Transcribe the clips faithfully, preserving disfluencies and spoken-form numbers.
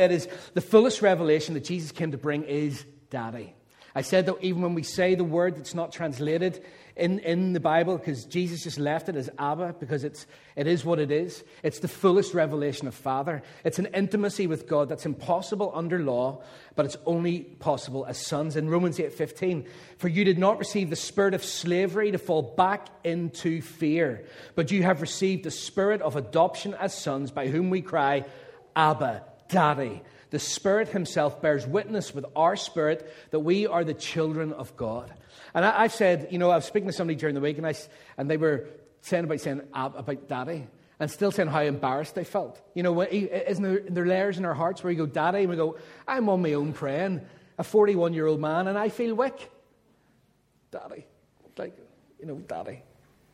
said is the fullest revelation that Jesus came to bring is Daddy. I said that even when we say the word that's not translated in, in the Bible, because Jesus just left it as Abba, because it's it is what it is. It's the fullest revelation of Father. It's an intimacy with God that's impossible under law, but it's only possible as sons. In Romans eight fifteen, for you did not receive the spirit of slavery to fall back into fear, but you have received the spirit of adoption as sons, by whom we cry, Abba, Daddy. The Spirit himself bears witness with our spirit that we are the children of God. And I, I've said, you know, I was speaking to somebody during the week, and I and they were saying about saying about Daddy, and still saying how embarrassed they felt. You know, isn't there, there layers in our hearts where you go, Daddy, and we go, I'm on my own praying, a forty-one-year-old man, and I feel weak. Daddy, like, you know, Daddy.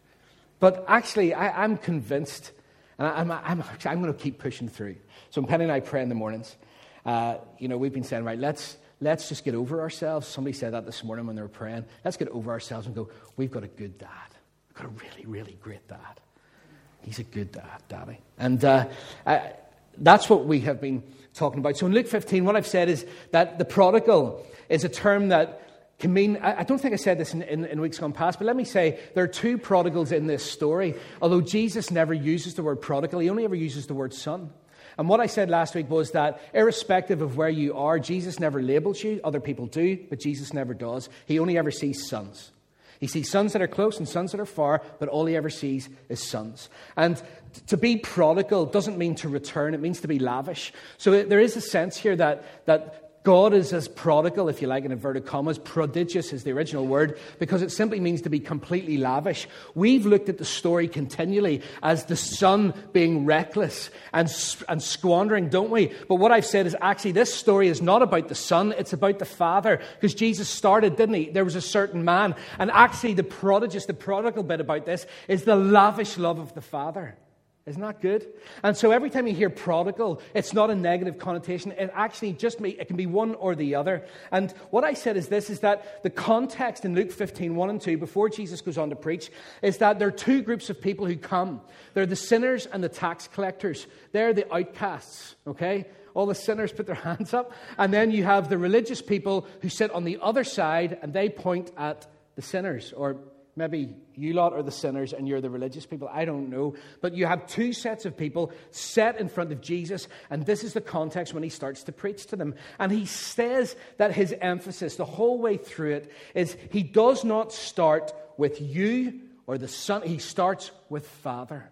But actually, I, I'm convinced, and I, I'm I'm actually, I'm going to keep pushing through. So Penny and I pray in the mornings. Uh, you know, we've been saying, right, let's let's just get over ourselves. Somebody said that this morning when they were praying. Let's get over ourselves and go, we've got a good dad. We've got a really, really great dad. He's a good dad, Daddy. And uh, uh, that's what we have been talking about. So in Luke fifteen, what I've said is that the prodigal is a term that can mean, I, I don't think I said this in, in, in weeks gone past, but let me say there are two prodigals in this story. Although Jesus never uses the word prodigal, he only ever uses the word son. And what I said last week was that irrespective of where you are, Jesus never labels you. Other people do, but Jesus never does. He only ever sees sons. He sees sons that are close and sons that are far, but all he ever sees is sons. And to be prodigal doesn't mean to return. It means to be lavish. So there is a sense here that that God is as prodigal, if you like, in inverted commas. Prodigious is the original word, because it simply means to be completely lavish. We've looked at the story continually as the son being reckless and, and squandering, don't we? But what I've said is actually this story is not about the son, it's about the father. Because Jesus started, didn't he? There was a certain man. And actually the prodigious, the prodigal bit about this is the lavish love of the father. Isn't that good? And so every time you hear prodigal, it's not a negative connotation. It actually just may, it can be one or the other. And what I said is this, is that the context in Luke fifteen, one and two, before Jesus goes on to preach, is that there are two groups of people who come. They're the sinners and the tax collectors. They're the outcasts, okay? All the sinners put their hands up. And then you have the religious people who sit on the other side and they point at the sinners, or maybe you lot are the sinners and you're the religious people. I don't know. But you have two sets of people set in front of Jesus. And this is the context when he starts to preach to them. And he says that his emphasis the whole way through it is he does not start with you or the son. He starts with Father.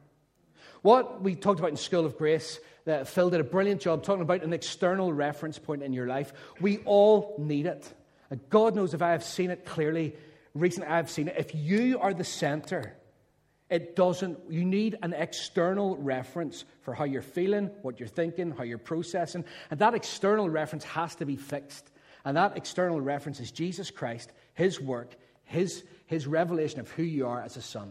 What we talked about in School of Grace, that Phil did a brilliant job talking about an external reference point in your life. We all need it. And God knows if I have seen it clearly, recently I've seen it. If you are the center, it doesn't, you need an external reference for how you're feeling, what you're thinking, how you're processing. And that external reference has to be fixed. And that external reference is Jesus Christ, his work, his, his revelation of who you are as a son.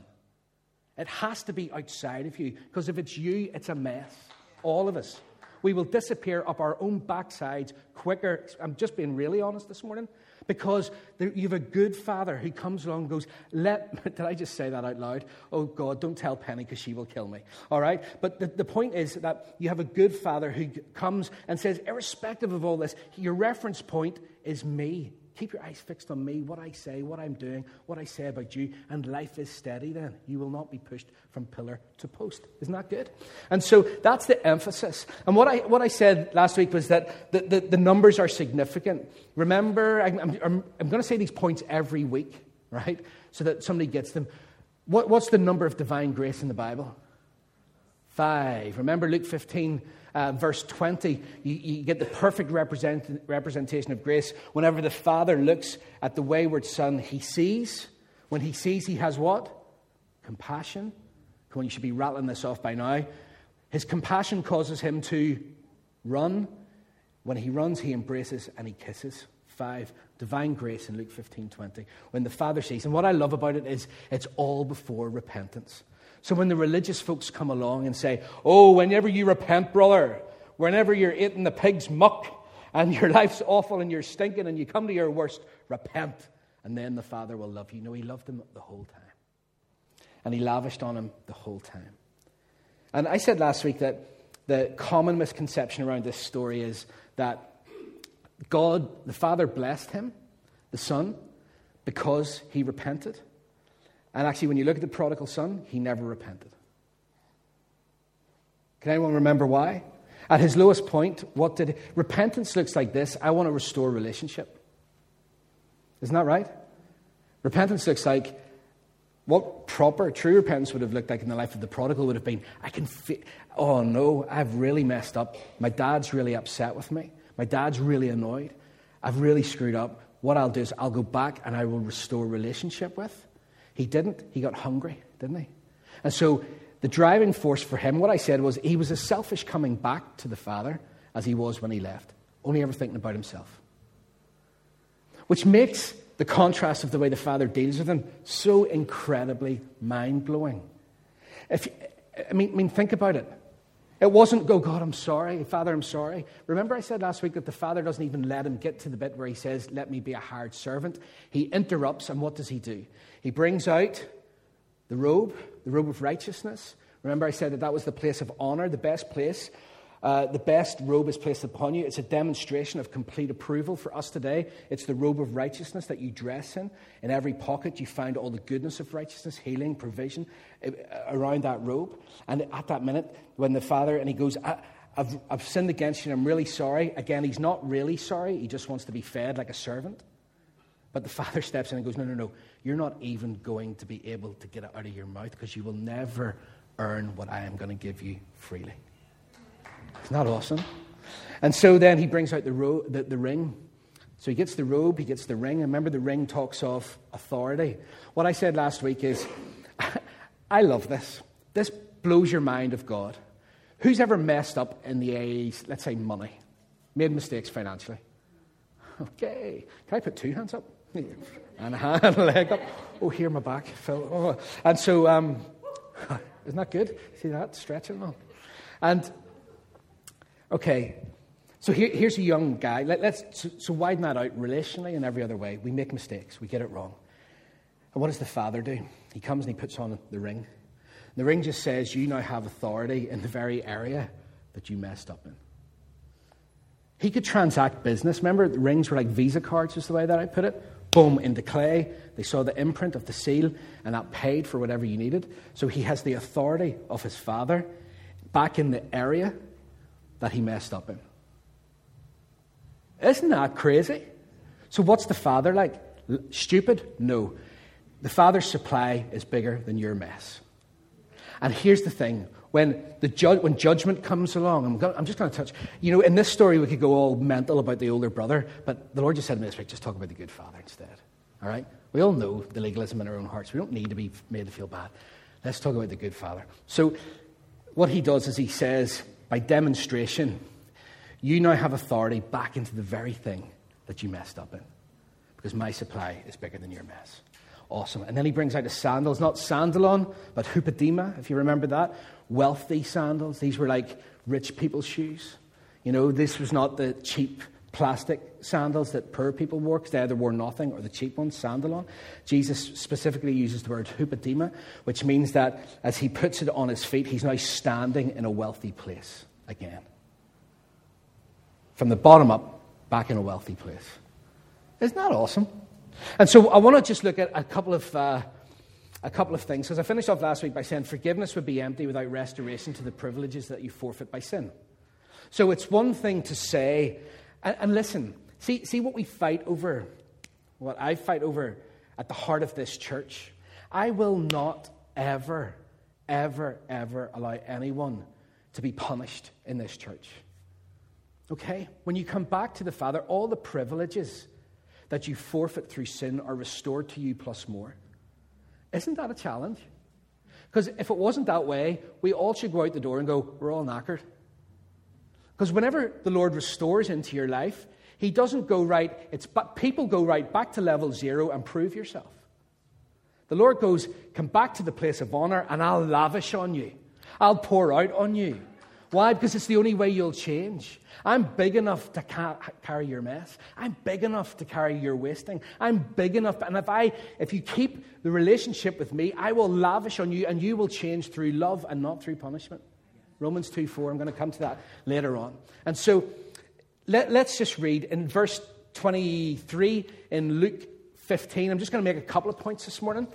It has to be outside of you, because if it's you, it's a mess. All of us. We will disappear up our own backsides quicker. I'm just being really honest this morning. Because there, you have a good father who comes along and goes, let, did I just say that out loud? Oh God, don't tell Penny because she will kill me. All right? But the, the point is that you have a good father who comes and says, irrespective of all this, your reference point is me. Keep your eyes fixed on me, what I say, what I'm doing, what I say about you, and life is steady then. You will not be pushed from pillar to post. Isn't that good? And so that's the emphasis. And what I what I said last week was that the, the, the numbers are significant. Remember, I'm, I'm, I'm going to say these points every week, right? So that somebody gets them. What, what's the number of divine grace in the Bible? Five. Remember Luke fifteen, uh, verse twenty. You, you get the perfect represent, representation of grace. Whenever the Father looks at the wayward son, he sees. When he sees, he has what? Compassion. Come on, you should be rattling this off by now. His compassion causes him to run. When he runs, he embraces and he kisses. Five. Divine grace in Luke fifteen, twenty. When the Father sees. And what I love about it is it's all before repentance. So when the religious folks come along and say, oh, whenever you repent, brother, whenever you're eating the pig's muck and your life's awful and you're stinking and you come to your worst, repent. And then the Father will love you. No, he loved him the whole time. And he lavished on him the whole time. And I said last week that the common misconception around this story is that God, the Father, blessed him, the Son, because he repented. And actually, when you look at the prodigal son, he never repented. Can anyone remember why? At his lowest point, what did repentance looks like this? I want to restore relationship. Isn't that right? Repentance looks like what proper, true repentance would have looked like in the life of the prodigal would have been, I can feel, oh no, I've really messed up. My dad's really upset with me. My dad's really annoyed. I've really screwed up. What I'll do is I'll go back and I will restore relationship with. He didn't. He got hungry, didn't he? And so the driving force for him, what I said was, he was as selfish coming back to the Father as he was when he left, only ever thinking about himself. Which makes the contrast of the way the Father deals with him so incredibly mind-blowing. If I mean, I mean, think about it. It wasn't, go, God, I'm sorry. Father, I'm sorry. Remember I said last week that the Father doesn't even let him get to the bit where he says, let me be a hired servant. He interrupts, and what does he do? He brings out the robe, the robe of righteousness. Remember I said that that was the place of honor, the best place. Uh, the best robe is placed upon you. It's a demonstration of complete approval for us today. It's the robe of righteousness that you dress in. In every pocket you find all the goodness of righteousness, healing, provision uh, around that robe. And at that minute, when the Father, and he goes, I, I've, I've sinned against you and I'm really sorry. Again, he's not really sorry. He just wants to be fed like a servant. But the Father steps in and goes, no, no, no. You're not even going to be able to get it out of your mouth because you will never earn what I am going to give you freely. Isn't that awesome? And so then he brings out the, ro- the, the ring. So he gets the robe, he gets the ring. And remember, the ring talks of authority. What I said last week is, I love this. This blows your mind of God. Who's ever messed up in the A's, let's say money, made mistakes financially? Okay. Can I put two hands up? And a hand and a leg up. Oh, here, my back fell. Oh. And so, um, isn't that good? See that? Stretching on. And okay, so here, here's a young guy. Let, let's so, so widen that out relationally and every other way. We make mistakes. We get it wrong. And what does the Father do? He comes and he puts on the ring. The ring just says, you now have authority in the very area that you messed up in. He could transact business. Remember, the rings were like Visa cards, is the way that I put it. Boom, into clay. They saw the imprint of the seal, and that paid for whatever you needed. So he has the authority of his Father back in the area that he messed up in. Isn't that crazy? So what's the Father like? L- stupid? No. The Father's supply is bigger than your mess. And here's the thing. When the ju- when judgment comes along, I'm, gonna, I'm just going to touch, you know, in this story we could go all mental about the older brother, but the Lord just said to me this week, just talk about the good Father instead. All right? We all know the legalism in our own hearts. We don't need to be made to feel bad. Let's talk about the good Father. So what he does is he says, by demonstration, you now have authority back into the very thing that you messed up in. Because my supply is bigger than your mess. Awesome. And then he brings out the sandals, not sandalon, but hupedema, if you remember that. Wealthy sandals. These were like rich people's shoes. You know, this was not the cheap plastic sandals that poor people wore, because they either wore nothing or the cheap ones, sandalon. Jesus specifically uses the word hupedema, which means that as he puts it on his feet, he's now standing in a wealthy place again. From the bottom up, back in a wealthy place. Isn't that awesome? And so I want to just look at a couple of uh, a couple of things, because I finished off last week by saying forgiveness would be empty without restoration to the privileges that you forfeit by sin. So it's one thing to say, and, and listen, see, see what we fight over, what I fight over at the heart of this church. I will not ever, ever, ever allow anyone to be punished in this church. Okay? When you come back to the Father, all the privileges that you forfeit through sin are restored to you plus more. Isn't that a challenge? Because if it wasn't that way, we all should go out the door and go, we're all knackered. Because whenever the Lord restores into your life, he doesn't go right, it's but people go right back to level zero and prove yourself. The Lord goes, come back to the place of honor and I'll lavish on you. I'll pour out on you. Why? Because it's the only way you'll change. I'm big enough to ca- carry your mess. I'm big enough to carry your wasting. I'm big enough, and if I, if you keep the relationship with me, I will lavish on you, and you will change through love and not through punishment. Romans two four. I'm going to come to that later on. And so let, let's just read in verse twenty-three in Luke fifteen. I'm just going to make a couple of points this morning.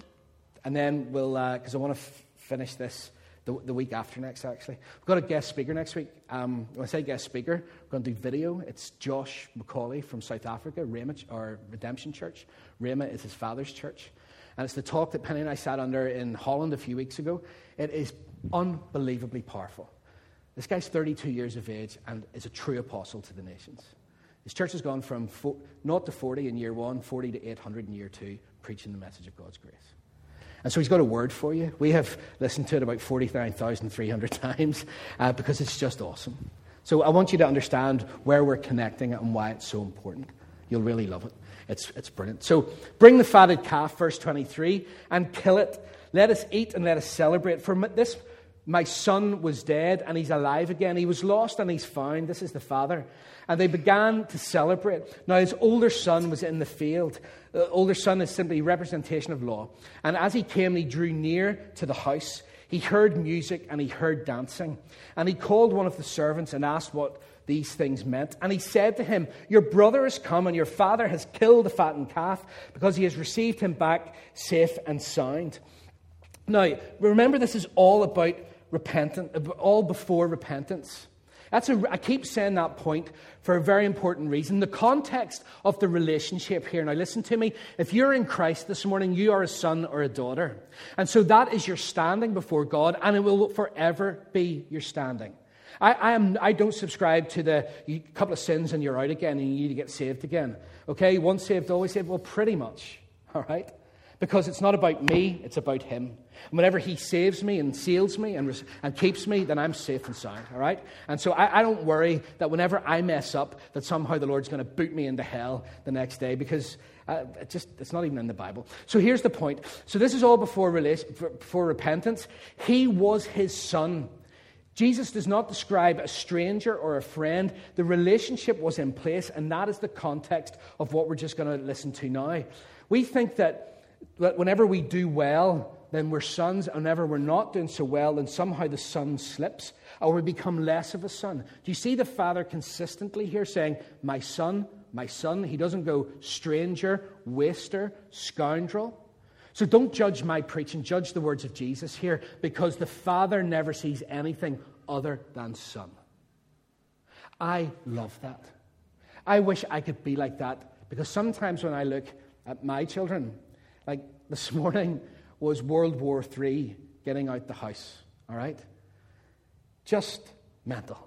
And then we'll, because uh, I want to f- finish this the, the week after next, actually. We've got a guest speaker next week. Um, when I say guest speaker, we're going to do video. It's Josh McCauley from South Africa, Rhema, or Redemption Church. Rhema is his father's church. And it's the talk that Penny and I sat under in Holland a few weeks ago. It is unbelievably powerful. This guy's thirty-two years of age and is a true apostle to the nations. His church has gone from four, naught to forty in year one, forty to eight hundred in year two, preaching the message of God's grace. And so he's got a word for you. We have listened to it about forty-nine thousand three hundred times uh, because it's just awesome. So I want you to understand where we're connecting and why it's so important. You'll really love it. It's, it's brilliant. So bring the fatted calf, verse twenty-three, and kill it. Let us eat and let us celebrate. For this, my son was dead and he's alive again. He was lost and he's found. This is the father. And they began to celebrate. Now his older son was in the field. The older son is simply representation of law. And as he came, he drew near to the house. He heard music and he heard dancing. And he called one of the servants and asked what these things meant. And he said to him, your brother has come and your father has killed the fattened calf because he has received him back safe and sound. Now, remember, this is all about repentance, all before repentance. That's a, I keep saying that point for a very important reason. The context of the relationship here. Now listen to me. If you're in Christ this morning, you are a son or a daughter. And so that is your standing before God, and it will forever be your standing. I, I am. I don't subscribe to the you, couple of sins and you're out again and you need to get saved again. Okay, once saved, always saved. Well, pretty much. All right? Because it's not about me, it's about him. And whenever he saves me and seals me and, and keeps me, then I'm safe and sound, all right? And so I, I don't worry that whenever I mess up, that somehow the Lord's going to boot me into hell the next day, because uh, it just it's not even in the Bible. So here's the point. So this is all before, relation, before repentance. He was his son. Jesus does not describe a stranger or a friend. The relationship was in place, and that is the context of what we're just going to listen to now. We think that whenever we do well, then we're sons, and whenever we're not doing so well, then somehow the son slips, or we become less of a son. Do you see the father consistently here saying, my son, my son? He doesn't go stranger, waster, scoundrel. So don't judge my preaching, judge the words of Jesus here, because the father never sees anything other than son. I love that. I wish I could be like that, because sometimes when I look at my children, like this morning was World War Three getting out the house, all right? Just mental.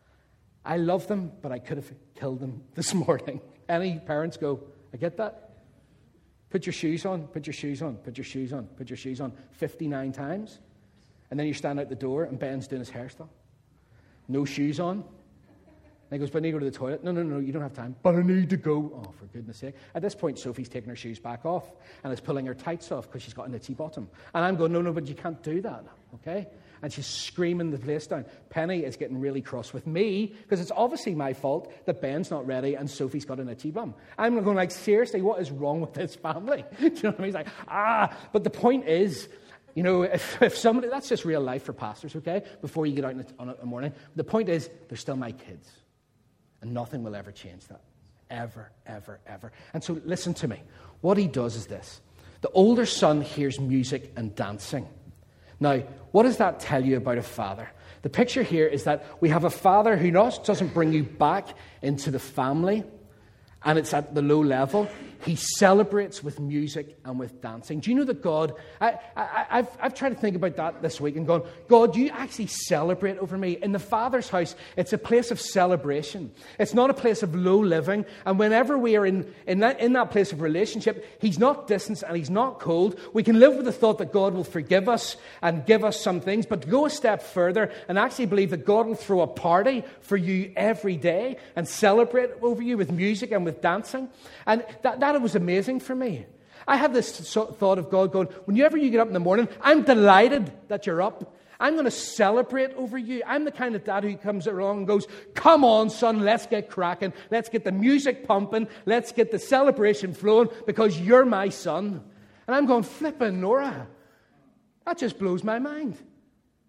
I love them, but I could have killed them this morning. Any parents go, I get that? Put your shoes on, put your shoes on, put your shoes on, put your shoes on fifty-nine times. And then you stand out the door and Ben's doing his hairstyle. No shoes on. And he goes, but I need to go to the toilet. No, no, no, you don't have time. But I need to go. Oh, for goodness sake. At this point, Sophie's taking her shoes back off and is pulling her tights off because she's got an itchy bottom. And I'm going, no, no, but you can't do that, okay? And she's screaming the place down. Penny is getting really cross with me because it's obviously my fault that Ben's not ready and Sophie's got an itchy bum. I'm going like, seriously, what is wrong with this family? Do you know what I mean? He's like, ah. But the point is, you know, if, if somebody, that's just real life for pastors, okay? Before you get out in the, on a morning. The point is, they're still my kids. And nothing will ever change that. Ever, ever, ever. And so listen to me. What he does is this. The older son hears music and dancing. Now, what does that tell you about a father? The picture here is that we have a father who not doesn't bring you back into the family, and it's at the low level. He celebrates with music and with dancing. Do you know that God, I, I, I've, I've tried to think about that this week and gone, God, do you actually celebrate over me? In the Father's house, it's a place of celebration. It's not a place of low living. And whenever we are in, in, that, in that place of relationship, he's not distant and he's not cold. We can live with the thought that God will forgive us and give us some things, but to go a step further and actually believe that God will throw a party for you every day and celebrate over you with music and with dancing. And that, that That was amazing for me. I had this thought of God going, whenever you get up in the morning, I'm delighted that you're up. I'm going to celebrate over you. I'm the kind of dad who comes along and goes, come on, son, let's get cracking. Let's get the music pumping. Let's get the celebration flowing because you're my son. And I'm going, flipping Nora. That just blows my mind.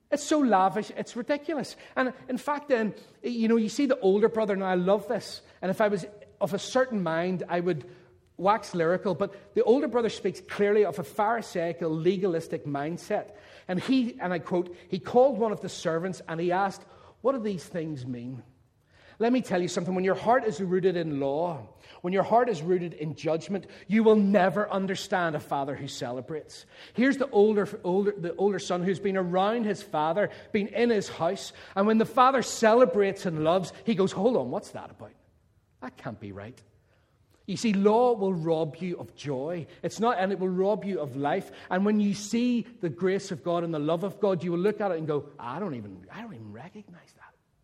It's so lavish, it's ridiculous. And in fact, then, you know, you see the older brother, and I love this. And if I was of a certain mind, I would wax lyrical. But the older brother speaks clearly of a Pharisaical, legalistic mindset. And he, and I quote, he called one of the servants and he asked, what do these things mean? Let me tell you something. When your heart is rooted in law, when your heart is rooted in judgment, you will never understand a father who celebrates. Here's the older, older, the older son who's been around his father, been in his house, and when the father celebrates and loves, he goes, hold on, what's that about? That can't be right. You see, law will rob you of joy. It's not, and it will rob you of life. And when you see the grace of God and the love of God, you will look at it and go, I don't even, I don't even recognize that.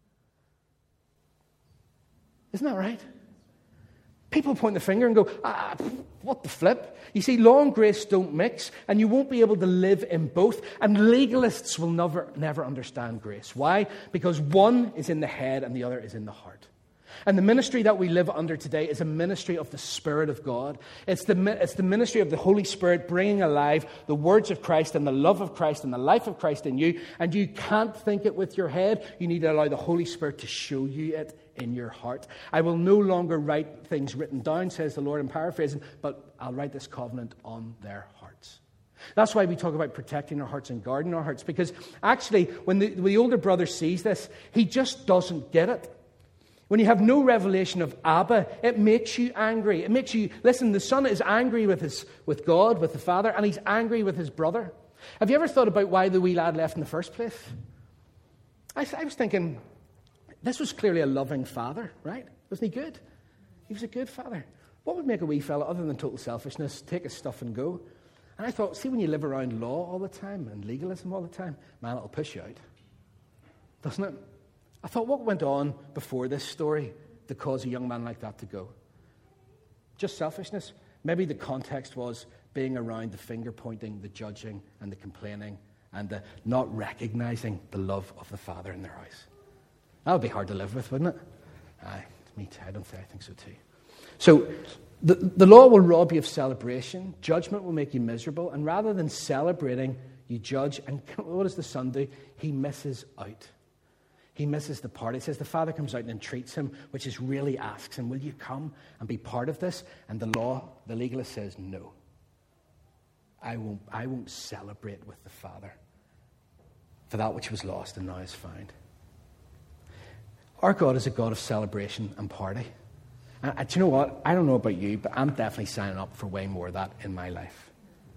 Isn't that right? People point the finger and go, ah, what the flip? You see, law and grace don't mix, and you won't be able to live in both. And legalists will never, never understand grace. Why? Because one is in the head and the other is in the heart. And the ministry that we live under today is a ministry of the Spirit of God. It's the, it's the ministry of the Holy Spirit bringing alive the words of Christ and the love of Christ and the life of Christ in you. And you can't think it with your head. You need to allow the Holy Spirit to show you it in your heart. I will no longer write things written down, says the Lord, I'm paraphrasing, but I'll write this covenant on their hearts. That's why we talk about protecting our hearts and guarding our hearts. Because actually, when the, when the older brother sees this, he just doesn't get it. When you have no revelation of Abba, it makes you angry. It makes you, listen, the son is angry with his, with God, with the father, and he's angry with his brother. Have you ever thought about why the wee lad left in the first place? I, I was thinking, this was clearly a loving father, right? Wasn't he good? He was a good father. What would make a wee fella, other than total selfishness, take his stuff and go? And I thought, see, when you live around law all the time and legalism all the time, man, it'll push you out. Doesn't it? I thought, what went on before this story to cause a young man like that to go? Just selfishness? Maybe the context was being around the finger pointing, the judging, and the complaining, and the not recognizing the love of the Father in their house. That would be hard to live with, wouldn't it? Aye, me too. I don't think I think so too. So the, the law will rob you of celebration. Judgment will make you miserable. And rather than celebrating, you judge. And what does the son do? He misses out. He misses the part. It says the father comes out and entreats him, which is really asks him, will you come and be part of this? And the law, the legalist says, no. I won't, I won't celebrate with the father for that which was lost and now is found. Our God is a God of celebration and party. And, and do you know what? I don't know about you, but I'm definitely signing up for way more of that in my life.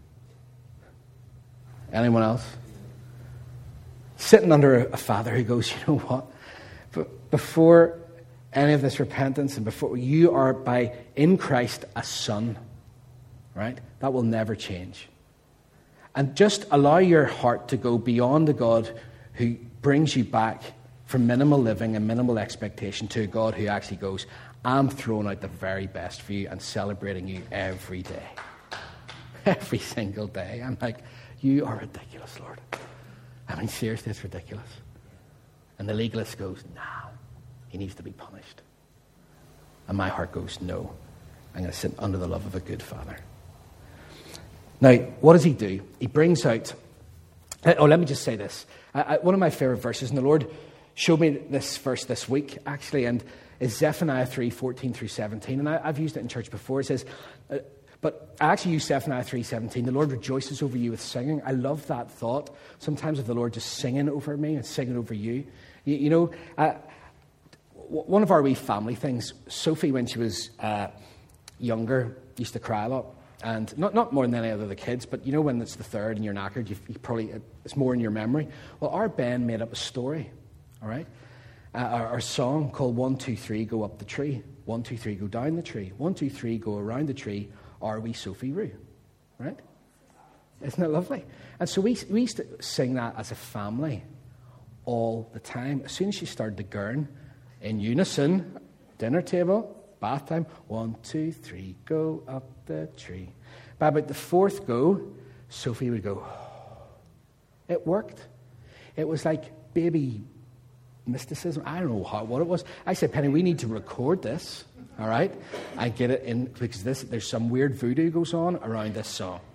Anyone else? Sitting under a father who goes, you know what? But before any of this repentance and before you are by in Christ a son, right? That will never change. And just allow your heart to go beyond the God who brings you back from minimal living and minimal expectation to a God who actually goes, I'm throwing out the very best for you and celebrating you every day. Every single day. I'm like, you are ridiculous, Lord. I mean, seriously, it's ridiculous. And the legalist goes, no, he needs to be punished. And my heart goes, no, I'm going to sit under the love of a good father. Now, what does he do? He brings out, oh, let me just say this. I, I, one of my favorite verses, and the Lord showed me this verse this week, actually, and is Zephaniah three, fourteen through seventeen. And I, I've used it in church before. It says, uh, but I actually use Zephaniah three seventeen. The Lord rejoices over you with singing. I love that thought. Sometimes of the Lord just singing over me and singing over you. You, you know, uh, one of our wee family things, Sophie, when she was uh, younger, used to cry a lot. And not, not more than any other of the kids, but you know when it's the third and you're knackered, you, you probably it's more in your memory. Well, our band made up a story, all right? Uh, our, our song called One, Two, Three, Go Up the Tree. One, two, three, go down the tree. One, two, three, go around the tree. Are we Sophie Roo? Right? Isn't it lovely? And so we, we used to sing that as a family all the time. As soon as she started to gurn, in unison, dinner table, bath time, one, two, three, go up the tree. By about the fourth go, Sophie would go, oh. It worked. It was like baby mysticism. I don't know how, what it was. I said, Penny, we need to record this. All right, I get it in because this. There's some weird voodoo goes on around this song.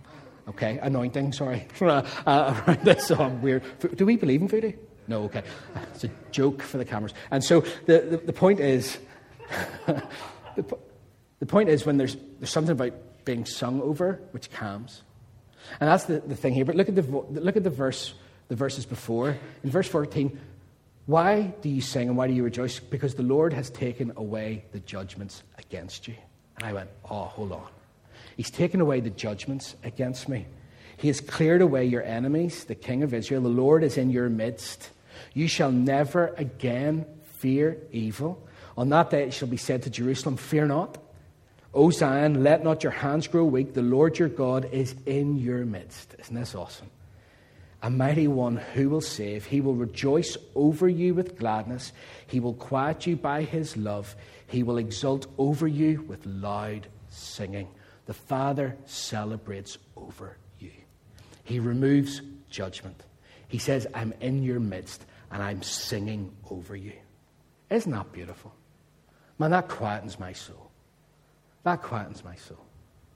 Okay, anointing, sorry, uh, around this. So I'm weird. Do we believe in voodoo? No, okay. It's a joke for the cameras. And so the, the, the point is, the, the point is when there's there's something about being sung over which calms. And that's the, the thing here. But look at the look at the verse, the verses before. In verse fourteen, why do you sing and why do you rejoice? Because the Lord has taken away the judgments against you. And I went, oh, hold on. He's taken away the judgments against me. He has cleared away your enemies, the King of Israel. The Lord is in your midst. You shall never again fear evil. On that day it shall be said to Jerusalem, fear not. O Zion, let not your hands grow weak. The Lord your God is in your midst. Isn't this awesome? A mighty one who will save. He will rejoice over you with gladness. He will quiet you by his love. He will exult over you with loud singing. The Father celebrates over you. He removes judgment. He says, I'm in your midst and I'm singing over you. Isn't that beautiful? Man, that quietens my soul. That quietens my soul.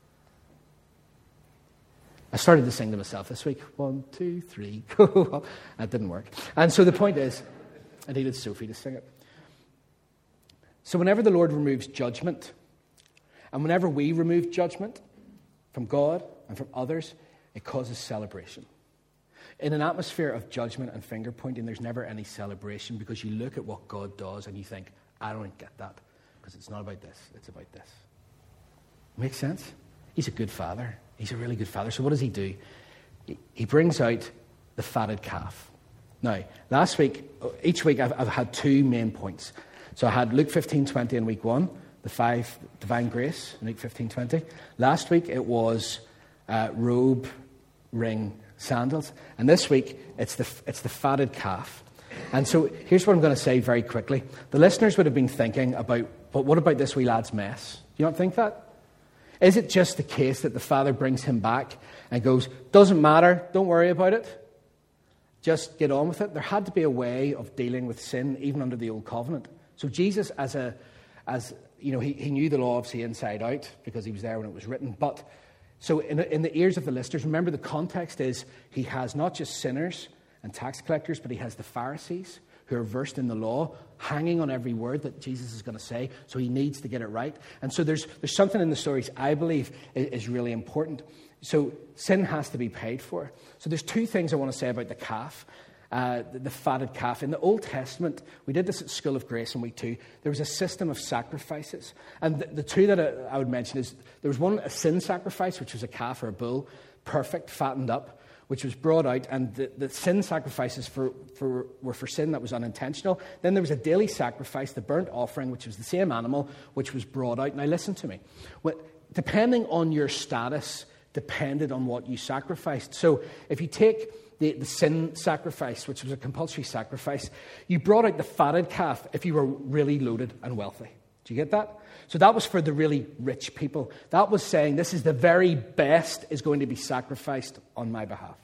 I started to sing to myself this week. One, two, three, go. That didn't work. And so the point is, I needed Sophie to sing it. So whenever the Lord removes judgment, and whenever we remove judgment from God and from others, it causes celebration. In an atmosphere of judgment and finger pointing, there's never any celebration because you look at what God does and you think, I don't get that because it's not about this, it's about this. Makes sense? He's a good father. He's a really good father. So what does he do? He brings out the fatted calf. Now, last week, each week I've, I've had two main points. So I had Luke fifteen twenty in week one, the five divine grace in Luke fifteen twenty. Last week it was uh, robe, ring, sandals. And this week it's the it's the fatted calf. And so here's what I'm going to say very quickly. The listeners would have been thinking about, but what about this wee lad's mess? You don't think that? Is it just the case that the father brings him back and goes, doesn't matter, don't worry about it, just get on with it? There had to be a way of dealing with sin even under the old covenant. So Jesus, as a, as you know, he, he knew the law obviously inside out because he was there when it was written. But so in, in the ears of the listeners, remember the context is he has not just sinners and tax collectors, but he has the Pharisees who are versed in the law, hanging on every word that Jesus is going to say, so he needs to get it right. And so there's there's something in the stories I believe is, is really important. So sin has to be paid for. So there's two things I want to say about the calf, uh, the, the fatted calf. In the Old Testament, we did this at School of Grace in week two, there was a system of sacrifices. And the, the two that I, I would mention is, there was one, a sin sacrifice, which was a calf or a bull, perfect, fattened up, which was brought out, and the, the sin sacrifices for, for, were for sin that was unintentional. Then there was a daily sacrifice, the burnt offering, which was the same animal, which was brought out. Now listen to me. What, depending on your status, depended on what you sacrificed. So if you take the, the sin sacrifice, which was a compulsory sacrifice, you brought out the fatted calf if you were really loaded and wealthy. Do you get that? So that was for the really rich people. That was saying this is the very best is going to be sacrificed on my behalf.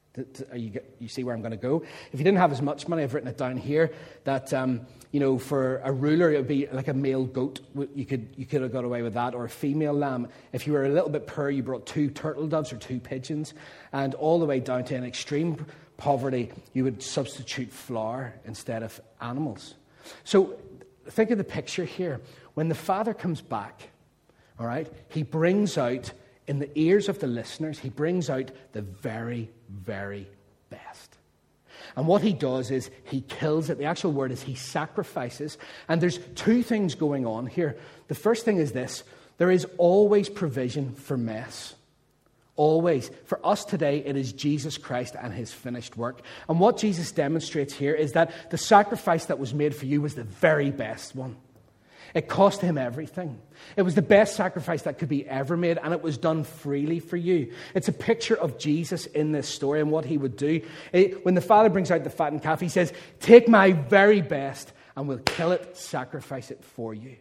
You, you see where I'm going to go? If you didn't have as much money, I've written it down here, that um, you know, for a ruler, it would be like a male goat. You could, you could have got away with that, or a female lamb. If you were a little bit poor, you brought two turtle doves or two pigeons. And all the way down to an extreme poverty, you would substitute flour instead of animals. So think of the picture here. When the Father comes back, all right, he brings out, in the ears of the listeners, he brings out the very, very best. And what he does is he kills it. The actual word is he sacrifices. And there's two things going on here. The first thing is this. There is always provision for mess. Always. For us today, it is Jesus Christ and his finished work. And what Jesus demonstrates here is that the sacrifice that was made for you was the very best one. It cost him everything. It was the best sacrifice that could be ever made, and it was done freely for you. It's a picture of Jesus in this story and what he would do. It, when the Father brings out the fattened calf, he says, take my very best and we'll kill it, sacrifice it for you.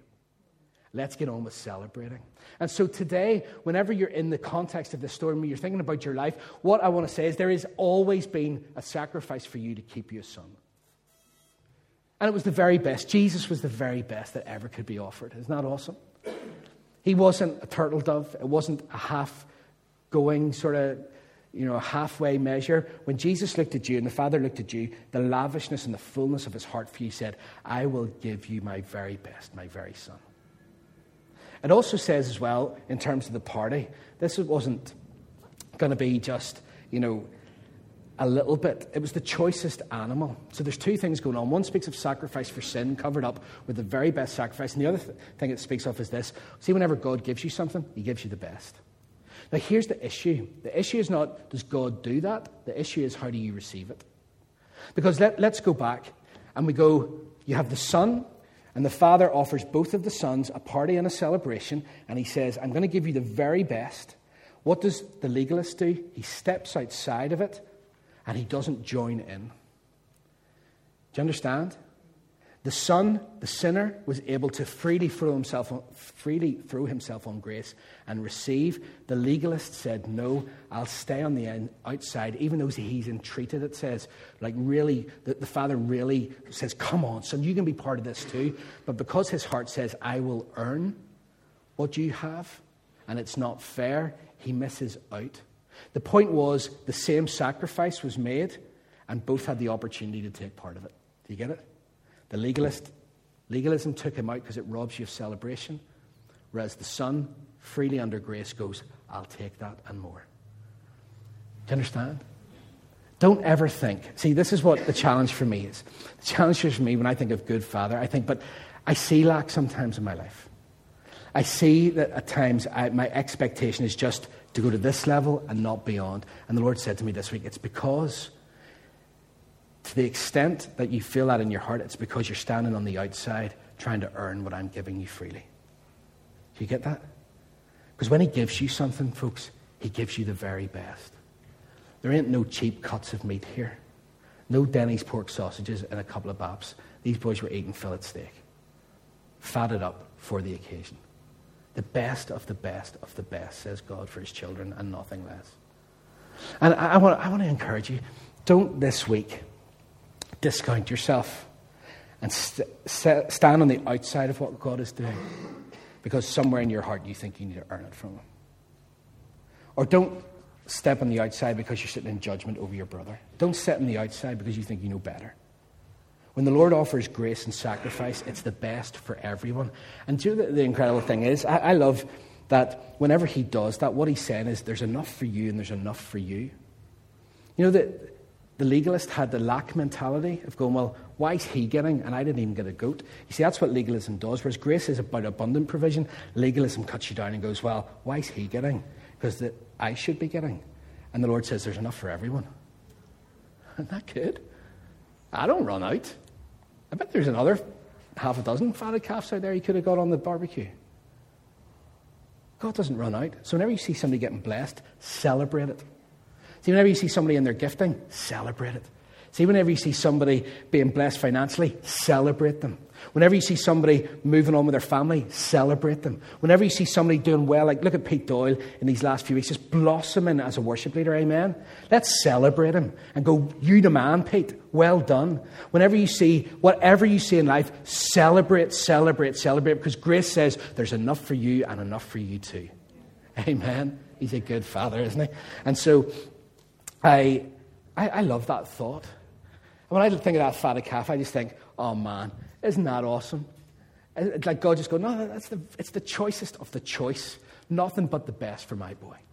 Let's get on with celebrating. And so today, whenever you're in the context of this story, when you're thinking about your life, what I want to say is there has always been a sacrifice for you to keep you a son. And it was the very best. Jesus was the very best that ever could be offered. Isn't that awesome? He wasn't a turtle dove. It wasn't a half-going sort of you know, a halfway measure. When Jesus looked at you and the Father looked at you, the lavishness and the fullness of his heart for you said, I will give you my very best, my very son. It also says as well, in terms of the party, this wasn't going to be just, you know, a little bit. It was the choicest animal. So there's two things going on. One speaks of sacrifice for sin, covered up with the very best sacrifice. And the other th- thing it speaks of is this. See, whenever God gives you something, he gives you the best. Now, here's the issue. The issue is not, does God do that? The issue is, how do you receive it? Because let, let's go back and we go, you have the Son, and the Father offers both of the sons a party and a celebration, and he says, I'm going to give you the very best. What does the legalist do? He steps outside of it, and he doesn't join in. Do you understand? The Son, the sinner, was able to freely throw himself on, freely throw himself on grace and receive. The legalist said, no, I'll stay on the outside, even though he's entreated, it says. Like really, the, the Father really says, come on, son, you can be part of this too. But because his heart says, I will earn what you have, and it's not fair, he misses out. The point was, the same sacrifice was made, and both had the opportunity to take part of it. Do you get it? The legalist, legalism took him out because it robs you of celebration, whereas the Son, freely under grace, goes, I'll take that and more. Do you understand? Don't ever think. See, this is what the challenge for me is. The challenge for me when I think of good Father, I think, but I see lack sometimes in my life. I see that at times I, my expectation is just to go to this level and not beyond. And the Lord said to me this week, it's because, to the extent that you feel that in your heart, it's because you're standing on the outside trying to earn what I'm giving you freely. Do you get that? Because when he gives you something, folks, he gives you the very best. There ain't no cheap cuts of meat here. No Denny's pork sausages and a couple of baps. These boys were eating fillet steak. Fatted up for the occasion. The best of the best of the best, says God for his children, and nothing less. And I, I, want, I want to encourage you, don't this week discount yourself and st- st- stand on the outside of what God is doing because somewhere in your heart you think you need to earn it from him. Or don't step on the outside because you're sitting in judgment over your brother. Don't sit on the outside because you think you know better. When the Lord offers grace and sacrifice, it's the best for everyone. And do you know the, the incredible thing is, I, I love that whenever he does that, what he's saying is there's enough for you and there's enough for you. You know, the, the legalist had the lack mentality of going, well, why is he getting and I didn't even get a goat? You see, that's what legalism does. Whereas grace is about abundant provision, legalism cuts you down and goes, well, why is he getting? Because the, I should be getting. And the Lord says there's enough for everyone. Isn't that good? I don't run out. I bet there's another half a dozen fatted calves out there he could have got on the barbecue. God doesn't run out. So whenever you see somebody getting blessed, celebrate it. See, whenever you see somebody in their gifting, celebrate it. See, whenever you see somebody being blessed financially, celebrate them. Whenever you see somebody moving on with their family, celebrate them. Whenever you see somebody doing well, like look at Pete Doyle in these last few weeks, just blossoming as a worship leader, amen? Let's celebrate him and go, you the man, Pete, well done. Whenever you see, whatever you see in life, celebrate, celebrate, celebrate, because grace says there's enough for you and enough for you too. Amen? He's a good Father, isn't he? And so, I, I, I love that thought. When I think of that fatted calf, I just think, oh man, isn't that awesome? It's like God just go, no, that's the, it's the choicest of the choice. Nothing but the best for my boy.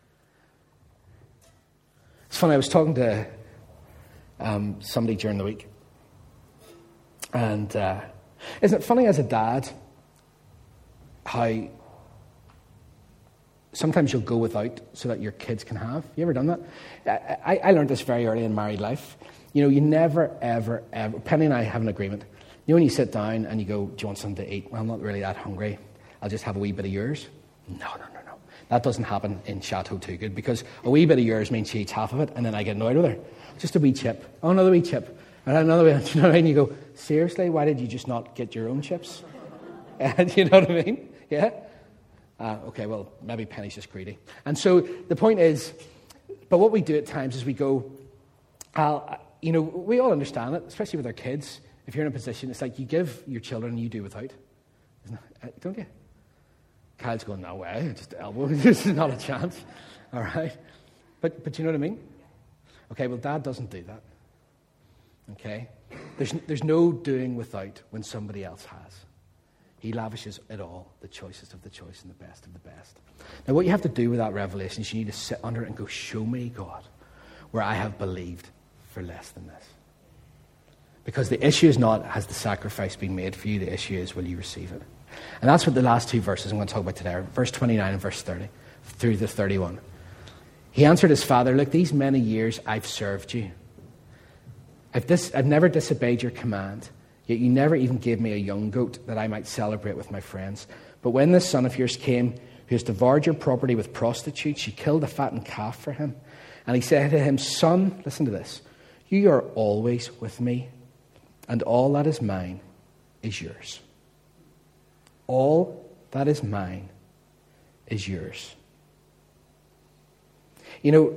It's funny, I was talking to um, somebody during the week. And uh, isn't it funny as a dad how sometimes you'll go without so that your kids can have? You ever done that? I, I learned this very early in married life. You know, you never, ever, ever... Penny and I have an agreement. You know when you sit down and you go, do you want something to eat? Well, I'm not really that hungry. I'll just have a wee bit of yours. No, no, no, no. That doesn't happen in Chateau Too Good because a wee bit of yours means she eats half of it and then I get annoyed with her. Just a wee chip. Oh, another wee chip. And another wee... You know what I mean? You go, seriously? Why did you just not get your own chips? And you know what I mean? Yeah? Uh, okay, well, maybe Penny's just greedy. And so the point is, but what we do at times is we go, I'll... You know, we all understand it, especially with our kids. If you're in a position, it's like you give your children and you do without. Isn't it? Don't you? Kyle's going, no way, just elbow. This is not a chance. All right? But, but you know what I mean? Okay, well, Dad doesn't do that. Okay? There's, there's no doing without when somebody else has. He lavishes it all, the choicest of the choice and the best of the best. Now, what you have to do with that revelation is you need to sit under it and go, show me, God, where I have believed for less than this. Because the issue is not, has the sacrifice been made for you? The issue is, will you receive it? And that's what the last two verses I'm going to talk about today are, verse twenty-nine and verse thirty, through the thirty-one. He answered his father, look, these many years I've served you. I've, dis- I've never disobeyed your command. Yet you never even gave me a young goat that I might celebrate with my friends. But when this son of yours came, who has devoured your property with prostitutes, you killed a fattened calf for him. And he said to him, son, listen to this. You are always with me, and all that is mine is yours. All that is mine is yours. You know,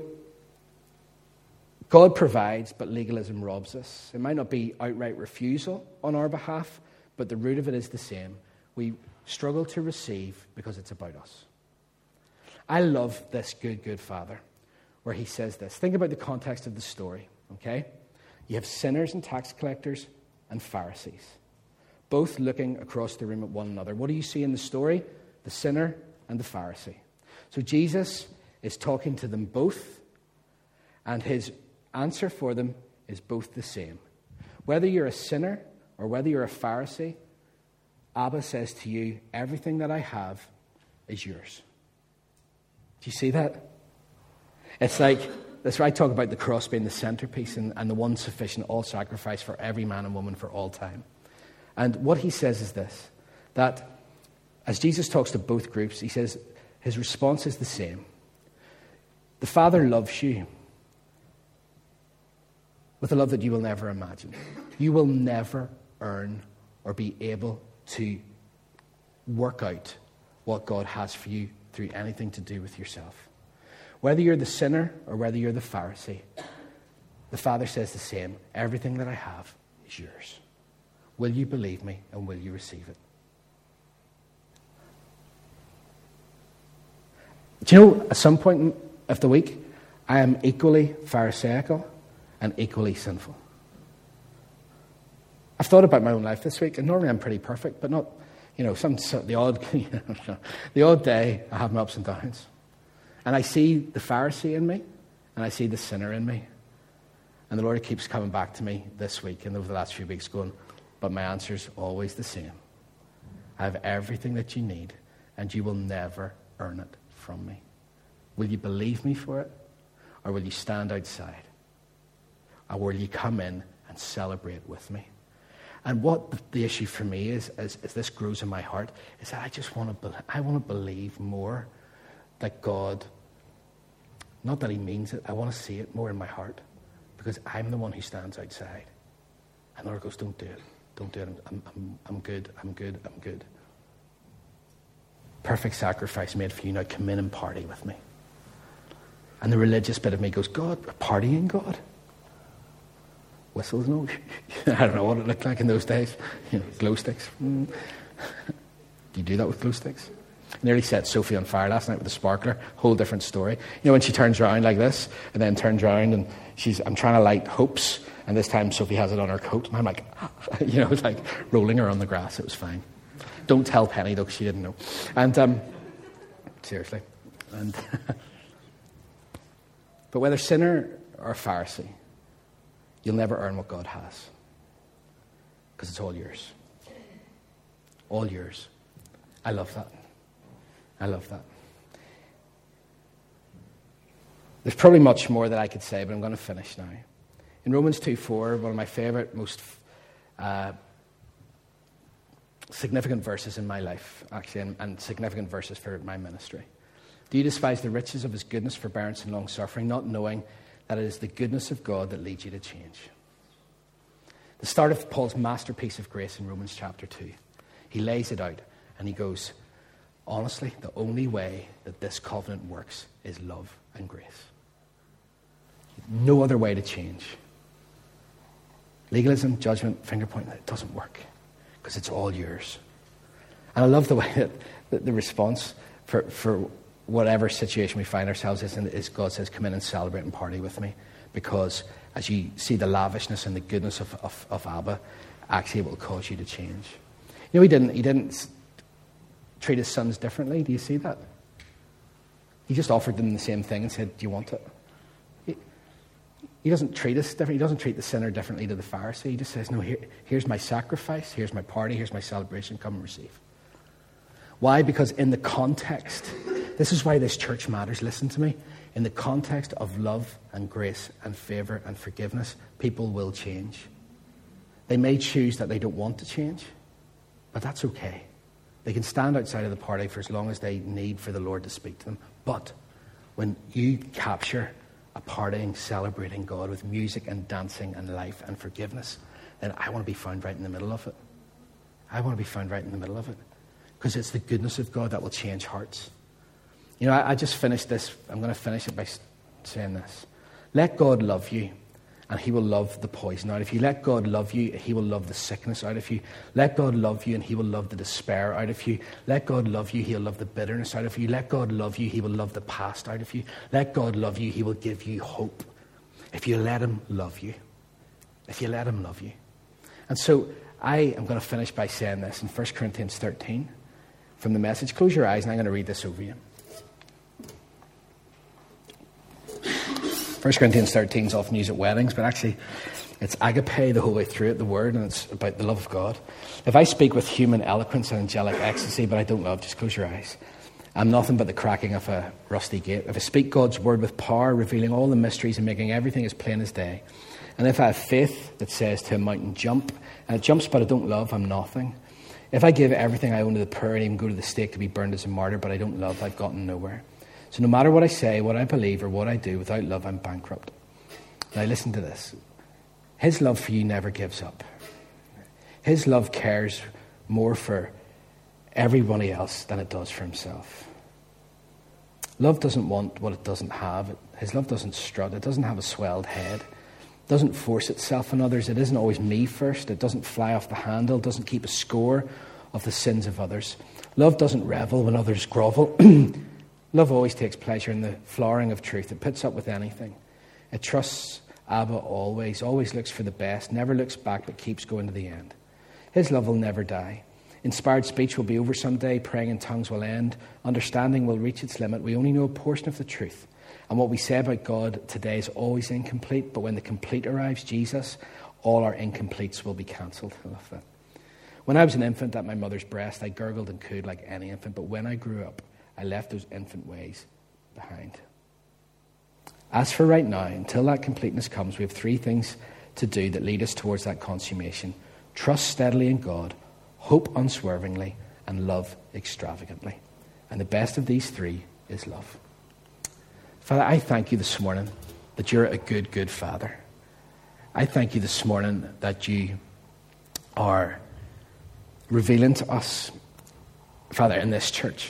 God provides, but legalism robs us. It might not be outright refusal on our behalf, but the root of it is the same. We struggle to receive because it's about us. I love this good, good Father, where he says this. Think about the context of the story, okay? You have sinners and tax collectors and Pharisees, both looking across the room at one another. What do you see in the story? The sinner and the Pharisee. So Jesus is talking to them both, and his answer for them is both the same. Whether you're a sinner or whether you're a Pharisee, Abba says to you, everything that I have is yours. Do you see that? It's like, that's why I talk about the cross being the centerpiece and, and the one sufficient all sacrifice for every man and woman for all time. And what he says is this, that as Jesus talks to both groups, he says his response is the same. The Father loves you with a love that you will never imagine. You will never earn or be able to work out what God has for you through anything to do with yourself. Whether you're the sinner or whether you're the Pharisee, the Father says the same. Everything that I have is yours. Will you believe me and will you receive it? Do you know, at some point of the week, I am equally Pharisaical and equally sinful. I've thought about my own life this week, and normally I'm pretty perfect, but not, you know, some the odd, you know, the odd day I have my ups and downs, and I see the Pharisee in me, and I see the sinner in me, and the Lord keeps coming back to me this week and over the last few weeks, going, but my answer's always the same. I have everything that you need, and you will never earn it from me. Will you believe me for it, or will you stand outside? Or will you come in and celebrate with me? And what the issue for me is, as, as this grows in my heart, is that I just want to, I want to believe more that God, not that he means it, I want to see it more in my heart, because I'm the one who stands outside. And the Lord goes, don't do it, don't do it, I'm, I'm, I'm good, I'm good, I'm good. Perfect sacrifice made for you, now come in and party with me. And the religious bit of me goes, God, partying God? Whistles, no. I don't know what it looked like in those days. You know, glow sticks. Mm. Do you do that with glow sticks? I nearly set Sophie on fire last night with a sparkler. Whole different story. You know, when she turns around like this, and then turns around, and she's, I'm trying to light hopes, and this time Sophie has it on her coat, and I'm like, you know, it's like rolling her on the grass. It was fine. Don't tell Penny, though, because she didn't know. And, um, seriously. And but whether sinner or Pharisee, you'll never earn what God has, because it's all yours. All yours. I love that. I love that. There's probably much more that I could say, but I'm going to finish now. In Romans two four, one of my favorite, most uh, significant verses in my life, actually, and, and significant verses for my ministry. Do you despise the riches of his goodness, forbearance, and long-suffering, not knowing that it is the goodness of God that leads you to change? The start of Paul's masterpiece of grace in Romans chapter two. He lays it out, and he goes, honestly, the only way that this covenant works is love and grace. No other way to change. Legalism, judgment, finger pointing, it doesn't work, because it's all yours. And I love the way that the, the response for, for whatever situation we find ourselves in, is God says, come in and celebrate and party with me. Because as you see the lavishness and the goodness of, of, of Abba, actually it will cause you to change. You know, he didn't, he didn't treat his sons differently. Do you see that? He just offered them the same thing and said, do you want it? He, he doesn't treat us differently. He doesn't treat the sinner differently to the Pharisee. He just says, no, here, here's my sacrifice, here's my party, here's my celebration, come and receive. Why? Because in the context, this is why this church matters, listen to me. In the context of love and grace and favour and forgiveness, people will change. They may choose that they don't want to change, but that's okay. They can stand outside of the party for as long as they need for the Lord to speak to them. But when you capture a partying, celebrating God with music and dancing and life and forgiveness, then I want to be found right in the middle of it. I want to be found right in the middle of it. Because it's the goodness of God that will change hearts. You know, I, I just finished this. I'm going to finish it by saying this. Let God love you, and he will love the poison out of you. Let God love you, he will love the sickness out of you. Let God love you, and he will love the despair out of you. Let God love you, he'll love the bitterness out of you. Let God love you, he will love the past out of you. Let God love you, he will give you hope. If you let him love you. If you let him love you. And so I am going to finish by saying this in First Corinthians thirteen. From the Message. Close your eyes and I'm going to read this over you. First Corinthians thirteen is often used at weddings, but actually it's agape the whole way through it, the word, and it's about the love of God. If I speak with human eloquence and angelic ecstasy, but I don't love, just close your eyes. I'm nothing but the cracking of a rusty gate. If I speak God's word with power, revealing all the mysteries and making everything as plain as day, and if I have faith that says to a mountain, jump, and it jumps but I don't love, I'm nothing. If I give everything I own to the poor and even go to the stake to be burned as a martyr, but I don't love, I've gotten nowhere. So no matter what I say, what I believe, or what I do, without love, I'm bankrupt. Now listen to this. His love for you never gives up. His love cares more for everybody else than it does for himself. Love doesn't want what it doesn't have. His love doesn't strut. It doesn't have a swelled head. It doesn't force itself on others. It isn't always me first. It doesn't fly off the handle. It doesn't keep a score of the sins of others. Love doesn't revel when others grovel. Love always takes pleasure in the flowering of truth. It puts up with anything. It trusts Abba always, always looks for the best, never looks back but keeps going to the end. His love will never die. Inspired speech will be over someday. Praying in tongues will end. Understanding will reach its limit. We only know a portion of the truth. And what we say about God today is always incomplete, but when the complete arrives, Jesus, all our incompletes will be cancelled. I love that. When I was an infant at my mother's breast, I gurgled and cooed like any infant, but when I grew up, I left those infant ways behind. As for right now, until that completeness comes, we have three things to do that lead us towards that consummation. Trust steadily in God, hope unswervingly, and love extravagantly. And the best of these three is love. Father, I thank you this morning that you're a good, good Father. I thank you this morning that you are revealing to us, Father, in this church,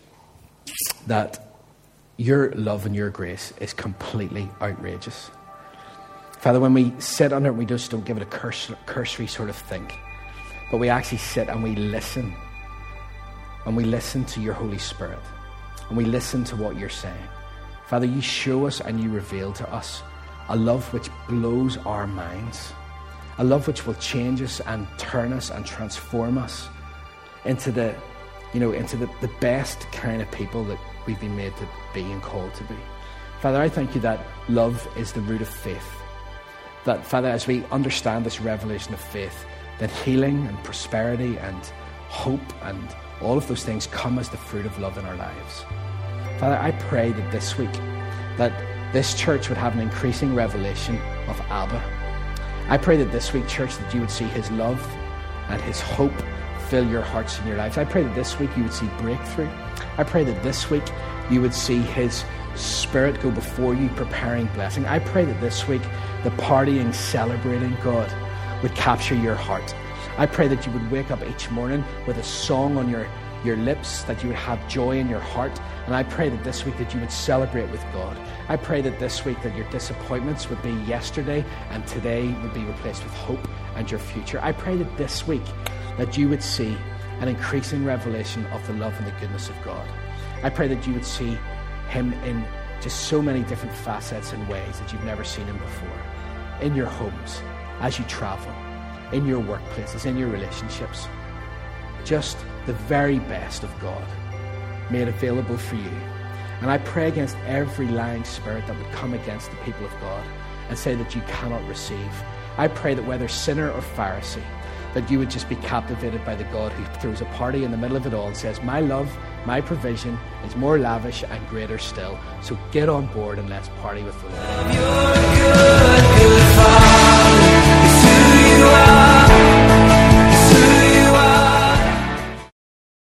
that your love and your grace is completely outrageous. Father, when we sit under it, we just don't give it a curse, cursory sort of think, but we actually sit and we listen, and we listen to your Holy Spirit, and we listen to what you're saying. Father, you show us and you reveal to us a love which blows our minds, a love which will change us and turn us and transform us into the, you know, into the, the best kind of people that we've been made to be and called to be. Father, I thank you that love is the root of faith. That, Father, as we understand this revelation of faith, that healing and prosperity and hope and all of those things come as the fruit of love in our lives. Father, I pray that this week, that this church would have an increasing revelation of Abba. I pray that this week, church, that you would see his love and his hope fill your hearts and your lives. I pray that this week you would see breakthrough. I pray that this week you would see his Spirit go before you, preparing blessing. I pray that this week the partying, celebrating God would capture your heart. I pray that you would wake up each morning with a song on your, your lips, that you would have joy in your heart. And I pray that this week that you would celebrate with God. I pray that this week that your disappointments would be yesterday and today would be replaced with hope and your future. I pray that this week that you would see an increasing revelation of the love and the goodness of God. I pray that you would see him in just so many different facets and ways that you've never seen him before. In your homes, as you travel, in your workplaces, in your relationships. Just the very best of God made available for you. And I pray against every lying spirit that would come against the people of God and say that you cannot receive. I pray that whether sinner or Pharisee, that you would just be captivated by the God who throws a party in the middle of it all and says, my love, my provision is more lavish and greater still. So get on board and let's party with the Lord.